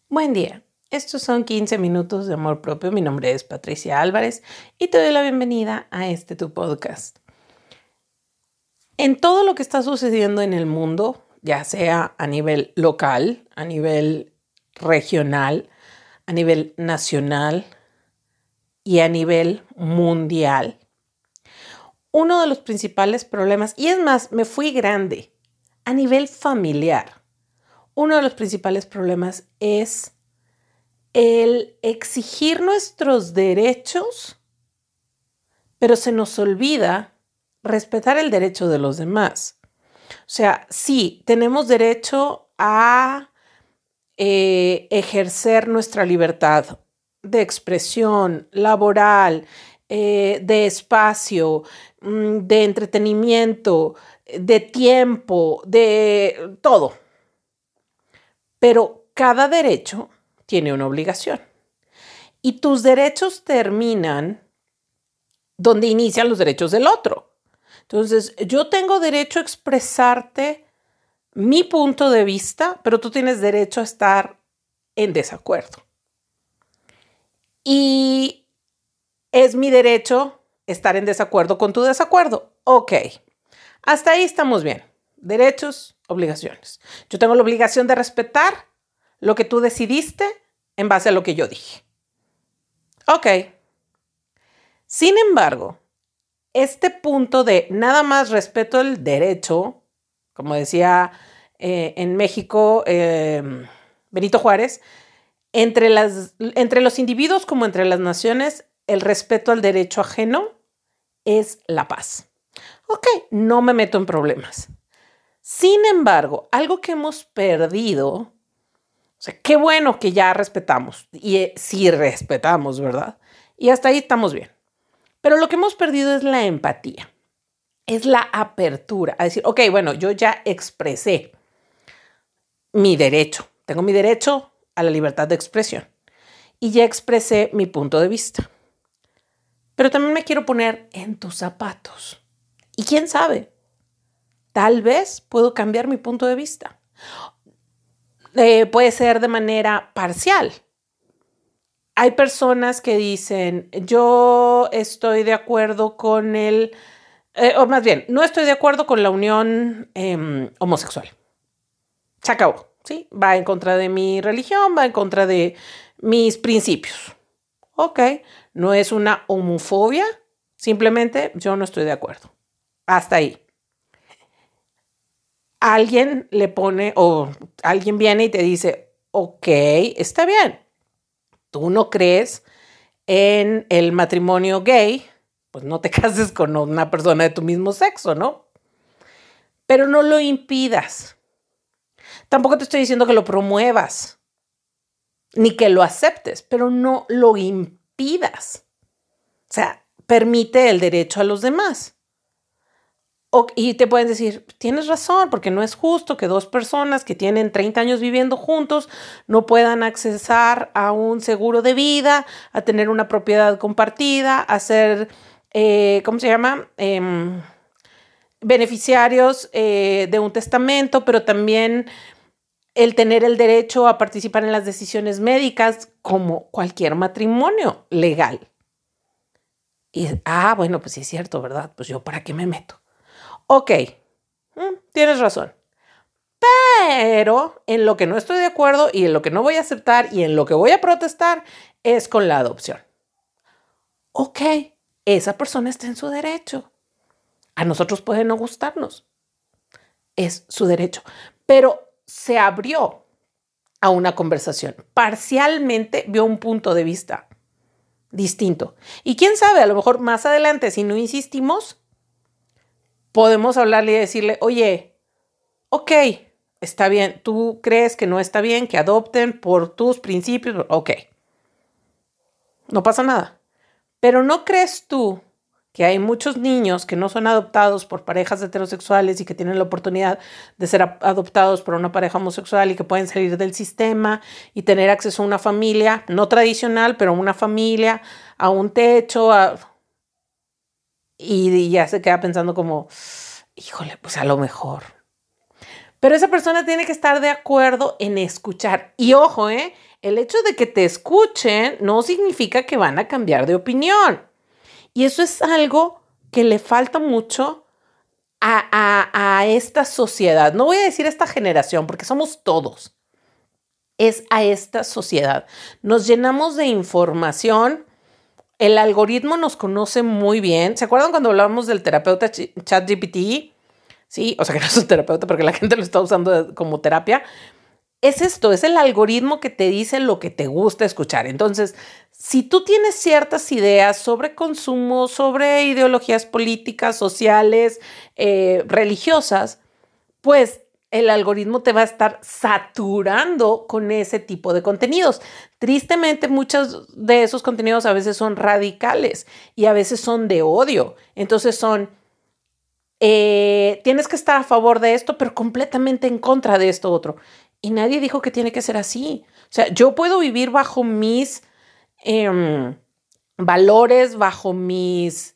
Buen día. Estos son 15 minutos de amor propio. Mi nombre es Patricia Álvarez y te doy la bienvenida a tu podcast. En todo lo que está sucediendo en el mundo, ya sea a nivel local, a nivel regional, a nivel nacional y a nivel mundial, uno de los principales problemas, y es más, me fui grande, a nivel familiar, uno de los principales problemas es el exigir nuestros derechos, pero se nos olvida respetar el derecho de los demás. O sea, sí, tenemos derecho a ejercer nuestra libertad de expresión, laboral, de espacio, de entretenimiento, de tiempo, de todo. Pero cada derecho tiene una obligación. Y tus derechos terminan donde inician los derechos del otro. Entonces, yo tengo derecho a expresarte mi punto de vista, pero tú tienes derecho a estar en desacuerdo. Y es mi derecho estar en desacuerdo con tu desacuerdo. Ok, hasta ahí estamos bien. Derechos, obligaciones. Yo tengo la obligación de respetar lo que tú decidiste en base a lo que yo dije. Ok. Sin embargo, este punto de nada más respeto el derecho, como decía en México Benito Juárez, entre los individuos como entre las naciones, el respeto al derecho ajeno es la paz. Ok, no me meto en problemas. Sin embargo, algo que hemos perdido, o sea, qué bueno que ya respetamos, y sí respetamos, ¿verdad? Y hasta ahí estamos bien. Pero lo que hemos perdido es la empatía, es la apertura a decir, ok, bueno, yo ya expresé mi derecho, tengo mi derecho a la libertad de expresión y ya expresé mi punto de vista. Pero también me quiero poner en tus zapatos. Y quién sabe, tal vez puedo cambiar mi punto de vista. Puede ser de manera parcial. Hay personas que dicen, yo estoy de acuerdo con o más bien, no estoy de acuerdo con la unión homosexual. Se acabó, ¿sí? Va en contra de mi religión, va en contra de mis principios. Ok, no es una homofobia, simplemente yo no estoy de acuerdo. Hasta ahí. Alguien le pone, o alguien viene y te dice, ok, está bien. Tú no crees en el matrimonio gay, pues no te cases con una persona de tu mismo sexo, ¿no? Pero no lo impidas. Tampoco te estoy diciendo que lo promuevas, ni que lo aceptes, pero no lo impidas. O sea, permite el derecho a los demás. Y te pueden decir, tienes razón, porque no es justo que dos personas que tienen 30 años viviendo juntos no puedan accesar a un seguro de vida, a tener una propiedad compartida, a ser, ¿cómo se llama? Beneficiarios de un testamento, pero también el tener el derecho a participar en las decisiones médicas como cualquier matrimonio legal. Y, bueno, pues sí es cierto, ¿verdad? Pues yo, ¿para qué me meto? Ok, tienes razón. Pero en lo que no estoy de acuerdo y en lo que no voy a aceptar y en lo que voy a protestar es con la adopción. Ok, esa persona está en su derecho. A nosotros puede no gustarnos. Es su derecho. Pero se abrió a una conversación. Parcialmente vio un punto de vista distinto. Y quién sabe, a lo mejor más adelante, si no insistimos, podemos hablarle y decirle, oye, ok, está bien, tú crees que no está bien que adopten por tus principios, ok, no pasa nada. Pero ¿no crees tú que hay muchos niños que no son adoptados por parejas heterosexuales y que tienen la oportunidad de ser adoptados por una pareja homosexual y que pueden salir del sistema y tener acceso a una familia, no tradicional, pero una familia, a un techo, y ya se queda pensando como, híjole, pues a lo mejor. Pero esa persona tiene que estar de acuerdo en escuchar. Y ojo, El hecho de que te escuchen no significa que van a cambiar de opinión. Y eso es algo que le falta mucho a esta sociedad. No voy a decir esta generación, porque somos todos. Es a esta sociedad. Nos llenamos de información. El algoritmo nos conoce muy bien. ¿Se acuerdan cuando hablábamos del terapeuta ChatGPT? Sí, o sea que no es un terapeuta porque la gente lo está usando como terapia. Es esto, es el algoritmo que te dice lo que te gusta escuchar. Entonces, si tú tienes ciertas ideas sobre consumo, sobre ideologías políticas, sociales, religiosas, pues el algoritmo te va a estar saturando con ese tipo de contenidos. Tristemente, muchos de esos contenidos a veces son radicales y a veces son de odio. Entonces tienes que estar a favor de esto, pero completamente en contra de esto otro. Y nadie dijo que tiene que ser así. O sea, yo puedo vivir bajo mis valores, bajo mis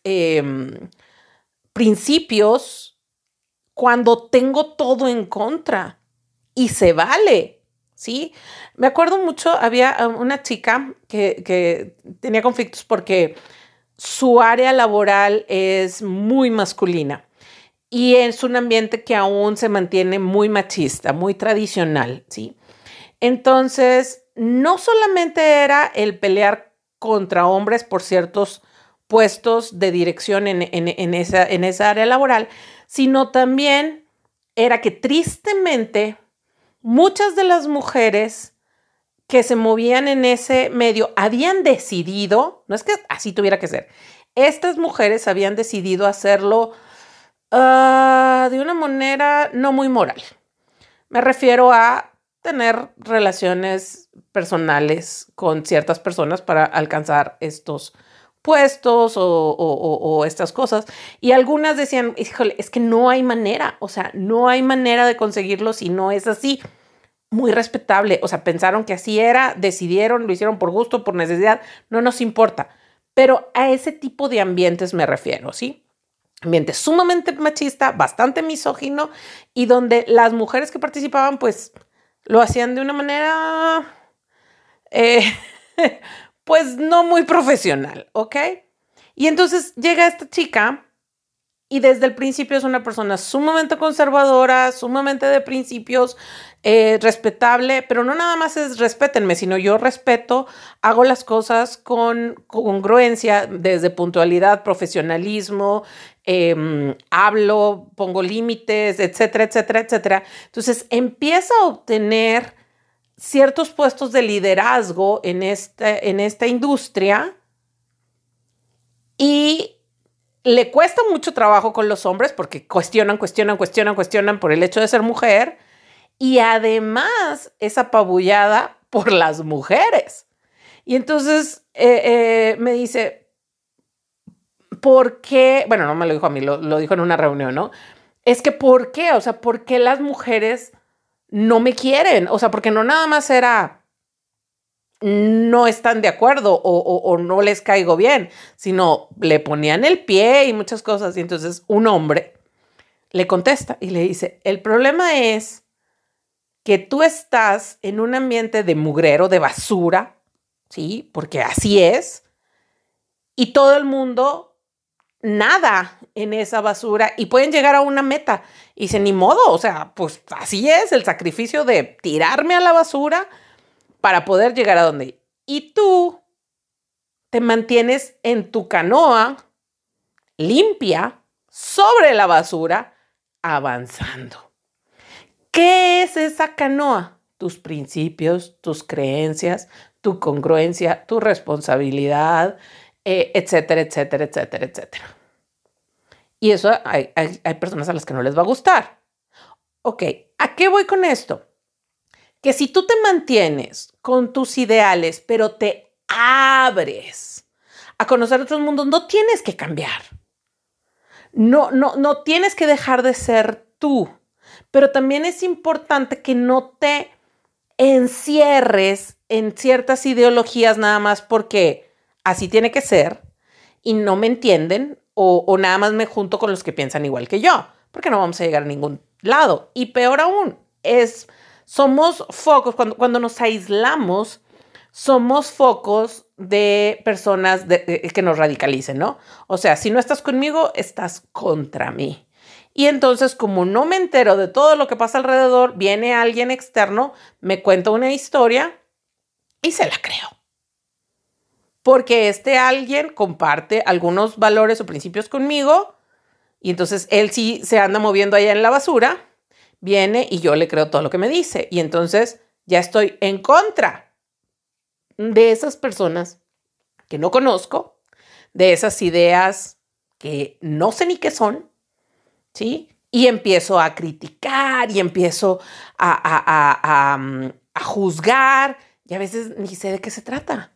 principios, cuando tengo todo en contra. Y se vale, ¿sí? Me acuerdo mucho, había una chica que tenía conflictos porque su área laboral es muy masculina. Y es un ambiente que aún se mantiene muy machista, muy tradicional, ¿sí? Entonces, no solamente era el pelear contra hombres por ciertos puestos de dirección en esa área laboral, sino también era que tristemente muchas de las mujeres que se movían en ese medio habían decidido, no es que así tuviera que ser, estas mujeres habían decidido hacerlo de una manera no muy moral. Me refiero a tener relaciones personales con ciertas personas para alcanzar estos puestos o estas cosas. Y algunas decían, híjole, es que no hay manera, o sea, no hay manera de conseguirlo si no es así. Muy respetable, o sea, pensaron que así era, decidieron, lo hicieron por gusto, por necesidad, no nos importa. Pero a ese tipo de ambientes me refiero, ¿sí? Ambiente sumamente machista, bastante misógino y donde las mujeres que participaban pues lo hacían de una manera eh, pues no muy profesional, ¿ok? Y entonces llega esta chica y desde el principio es una persona sumamente conservadora, sumamente de principios, respetable, pero no nada más es respétenme, sino yo respeto, hago las cosas con congruencia, desde puntualidad, profesionalismo, hablo, pongo límites, etcétera, etcétera, etcétera. Entonces empieza a obtener ciertos puestos de liderazgo en esta industria y le cuesta mucho trabajo con los hombres porque cuestionan por el hecho de ser mujer y además es apabullada por las mujeres. Y entonces me dice, ¿por qué? Bueno, no me lo dijo a mí, lo dijo en una reunión, ¿no? Es que ¿por qué? O sea, ¿por qué las mujeres no me quieren? O sea, porque no nada más era no están de acuerdo o no les caigo bien, sino le ponían el pie y muchas cosas. Y entonces un hombre le contesta y le dice, el problema es que tú estás en un ambiente de mugrero, de basura, ¿sí? Porque así es. Y todo el mundo nada en esa basura y pueden llegar a una meta. Y dice, ni modo, o sea, pues así es el sacrificio de tirarme a la basura para poder llegar a donde. Y tú te mantienes en tu canoa limpia sobre la basura avanzando. ¿Qué es esa canoa? Tus principios, tus creencias, tu congruencia, tu responsabilidad, etcétera, etcétera, etcétera, etcétera. Y eso hay personas a las que no les va a gustar. Ok, ¿a qué voy con esto? Que si tú te mantienes con tus ideales, pero te abres a conocer otros mundos, no tienes que cambiar. No tienes que dejar de ser tú. Pero también es importante que no te encierres en ciertas ideologías nada más porque así tiene que ser y no me entienden o nada más me junto con los que piensan igual que yo, porque no vamos a llegar a ningún lado. Y peor aún, somos focos, cuando nos aislamos, somos focos de personas que nos radicalicen, ¿no? O sea, si no estás conmigo, estás contra mí. Y entonces, como no me entero de todo lo que pasa alrededor, viene alguien externo, me cuenta una historia y se la creo. Porque este alguien comparte algunos valores o principios conmigo y entonces él sí se anda moviendo allá en la basura, viene y yo le creo todo lo que me dice. Y entonces ya estoy en contra de esas personas que no conozco, de esas ideas que no sé ni qué son, ¿sí? Y empiezo a criticar y empiezo a juzgar y a veces ni sé de qué se trata.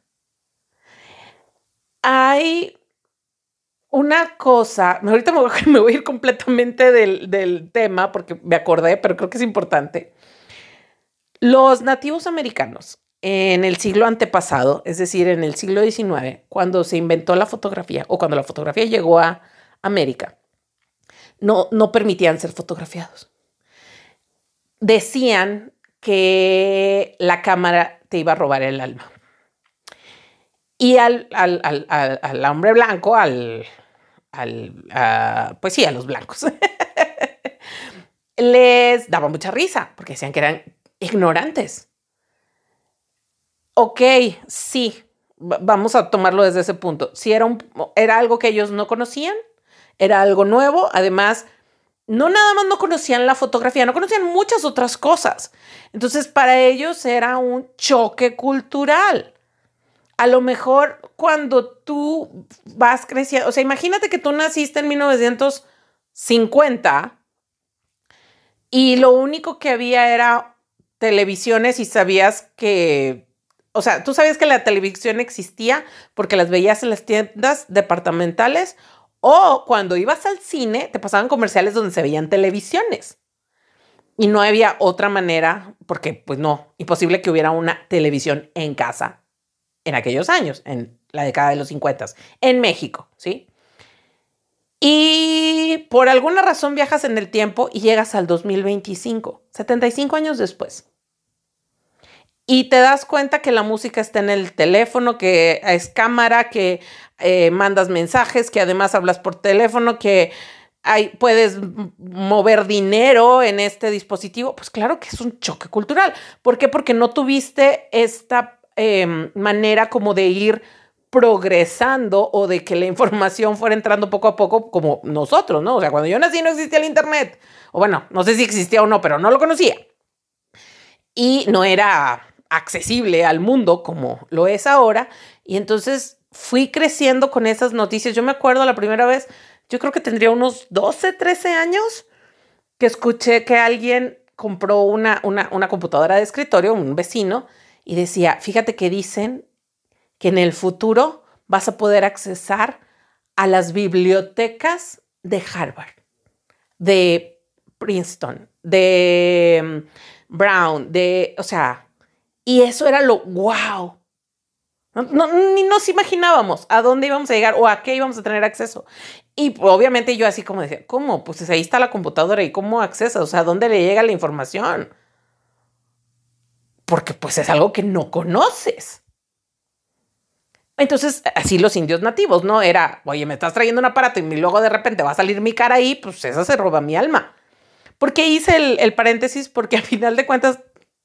Hay una cosa, ahorita me voy a ir completamente del tema porque me acordé, pero creo que es importante. Los nativos americanos en el siglo antepasado, es decir, en el siglo XIX, cuando se inventó la fotografía o cuando la fotografía llegó a América, no permitían ser fotografiados. Decían que la cámara te iba a robar el alma. Y al hombre blanco, pues sí, a los blancos, les daba mucha risa porque decían que eran ignorantes. Ok, sí, vamos a tomarlo desde ese punto. Sí, era algo que ellos no conocían, era algo nuevo. Además, no nada más no conocían la fotografía, no conocían muchas otras cosas. Entonces, para ellos era un choque cultural. A lo mejor cuando tú vas creciendo, o sea, imagínate que tú naciste en 1950 y lo único que había era televisiones y sabías que, o sea, tú sabías que la televisión existía porque las veías en las tiendas departamentales o cuando ibas al cine te pasaban comerciales donde se veían televisiones. Y no había otra manera, porque pues no, imposible que hubiera una televisión en casa en aquellos años, en la década de los 50, en México, ¿sí? Y por alguna razón viajas en el tiempo y llegas al 2025, 75 años después. Y te das cuenta que la música está en el teléfono, que es cámara, que mandas mensajes, que además hablas por teléfono, que puedes mover dinero en este dispositivo. Pues claro que es un choque cultural. ¿Por qué? Porque no tuviste esta manera como de ir progresando o de que la información fuera entrando poco a poco como nosotros, ¿no? O sea, cuando yo nací no existía el internet. O bueno, no sé si existía o no, pero no lo conocía. Y no era accesible al mundo como lo es ahora. Y entonces fui creciendo con esas noticias. Yo me acuerdo la primera vez, yo creo que tendría unos 12, 13 años, que escuché que alguien compró una computadora de escritorio, un vecino, y decía, fíjate que dicen que en el futuro vas a poder accesar a las bibliotecas de Harvard, de Princeton, de Brown, o sea, y eso era lo wow. Ni nos imaginábamos a dónde íbamos a llegar o a qué íbamos a tener acceso. Y obviamente yo así como decía, ¿cómo? Pues ahí está la computadora y ¿cómo accesas? O sea, ¿dónde le llega la información? Porque pues es algo que no conoces. Entonces, así los indios nativos, ¿no? Era, oye, me estás trayendo un aparato y luego de repente va a salir mi cara ahí, pues esa se roba mi alma. ¿Por qué hice el paréntesis? Porque al final de cuentas,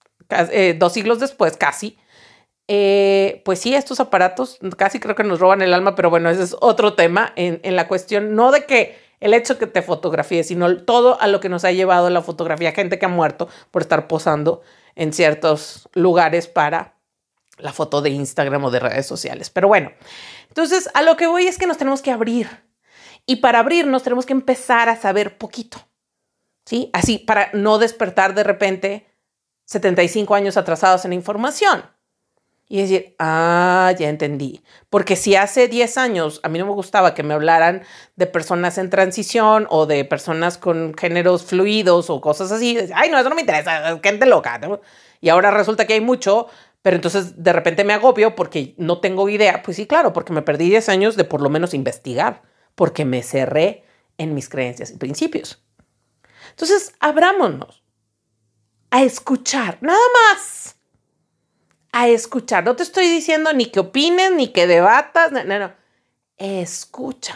2 siglos después, casi, pues sí, estos aparatos casi creo que nos roban el alma, pero bueno, ese es otro tema en la cuestión, no de que el hecho que te fotografíes, sino todo a lo que nos ha llevado la fotografía, gente que ha muerto por estar posando en ciertos lugares para la foto de Instagram o de redes sociales. Pero bueno, entonces a lo que voy es que nos tenemos que abrir y para abrirnos tenemos que empezar a saber poquito, ¿sí? Así para no despertar de repente 75 años atrasados en la información. Y decir, ya entendí. Porque si hace 10 años a mí no me gustaba que me hablaran de personas en transición o de personas con géneros fluidos o cosas así, ay, no, eso no me interesa, gente loca, ¿no? Y ahora resulta que hay mucho, pero entonces de repente me agobio porque no tengo idea. Pues sí, claro, porque me perdí 10 años de por lo menos investigar, porque me cerré en mis creencias y principios. Entonces, abrámonos a escuchar, nada más. a escuchar. No te estoy diciendo ni que opines, ni que debatas. No. Escucha.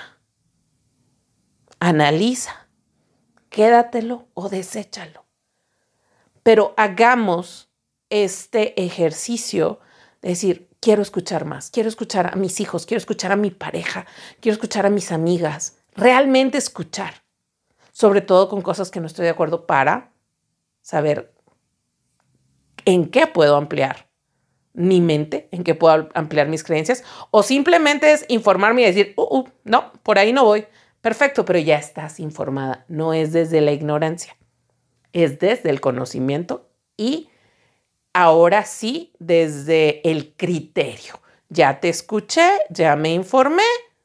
Analiza. Quédatelo o deséchalo. Pero hagamos este ejercicio de decir, quiero escuchar más, quiero escuchar a mis hijos, quiero escuchar a mi pareja, quiero escuchar a mis amigas. Realmente escuchar. Sobre todo con cosas que no estoy de acuerdo para saber en qué puedo ampliar mi mente, en qué puedo ampliar mis creencias, o simplemente es informarme y decir, no, por ahí no voy. Perfecto, pero ya estás informada. No es desde la ignorancia, es desde el conocimiento y ahora sí desde el criterio. Ya te escuché, ya me informé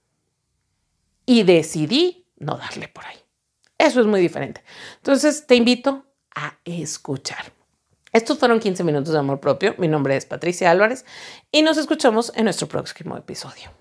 y decidí no darle por ahí. Eso es muy diferente. Entonces te invito a escuchar. Estos fueron 15 minutos de amor propio. Mi nombre es Patricia Álvarez y nos escuchamos en nuestro próximo episodio.